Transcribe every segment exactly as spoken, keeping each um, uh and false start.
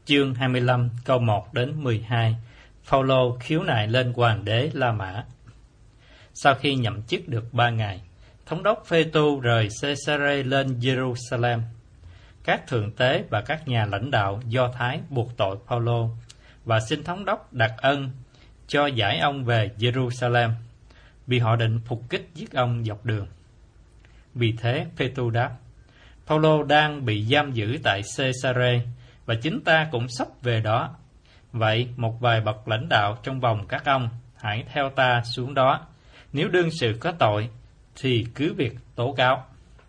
Chương hai mươi lăm câu một đến mười hai. Phao-lô khiếu nại lên hoàng đế La Mã. Sau khi nhậm chức được ba ngày, thống đốc Phê-tu rời Caesarea lên Jerusalem. Các thượng tế và các nhà lãnh đạo Do Thái buộc tội Phao-lô và xin thống đốc đặc ân cho giải ông về Jerusalem, vì họ định phục kích giết ông dọc đường. Vì thế Phê-tu đáp: Phao-lô đang bị giam giữ tại Caesarea, và chính ta cũng sắp về đó. Vậy một vài bậc lãnh đạo trong vòng các ông hãy theo ta xuống đó. Nếu đương sự có tội thì cứ việc tố cáo.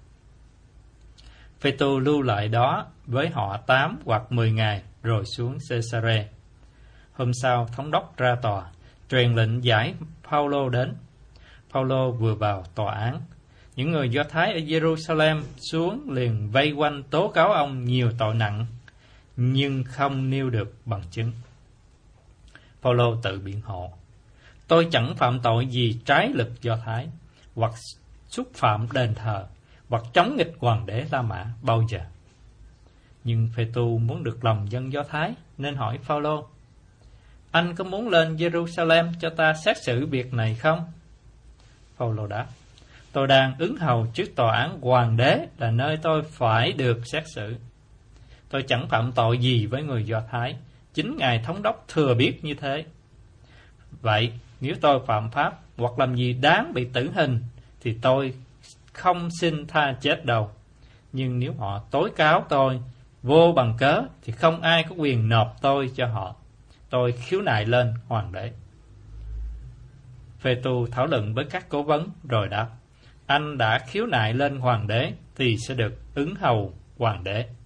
Phê-tu lưu lại đó với họ tám hoặc mười ngày rồi xuống Caesarea. Hôm sau thống đốc ra tòa, truyền lệnh giải Phao-lô đến. Phao-lô vừa vào tòa án, những người Do Thái ở Jerusalem xuống liền vây quanh tố cáo ông nhiều tội nặng, nhưng không nêu được bằng chứng. Phao-lô tự biện hộ: Tôi chẳng phạm tội gì trái lực Do Thái, hoặc xúc phạm đền thờ, hoặc chống nghịch hoàng đế La Mã bao giờ. Nhưng Phê-tu muốn được lòng dân Do Thái, nên hỏi Phao-lô: Anh có muốn lên Jerusalem cho ta xét xử việc này không? Phao-lô đáp: Tôi đang ứng hầu trước tòa án hoàng đế, là nơi tôi phải được xét xử. Tôi chẳng phạm tội gì với người Do Thái, chính ngài thống đốc thừa biết như thế. Vậy nếu tôi phạm pháp hoặc làm gì đáng bị tử hình, thì tôi không xin tha chết đâu. Nhưng nếu họ tố cáo tôi vô bằng cớ, thì không ai có quyền nộp tôi cho họ. Tôi khiếu nại lên hoàng đế. Phê-tu thảo luận với các cố vấn rồi đáp: Anh đã khiếu nại lên hoàng đế thì sẽ được ứng hầu hoàng đế.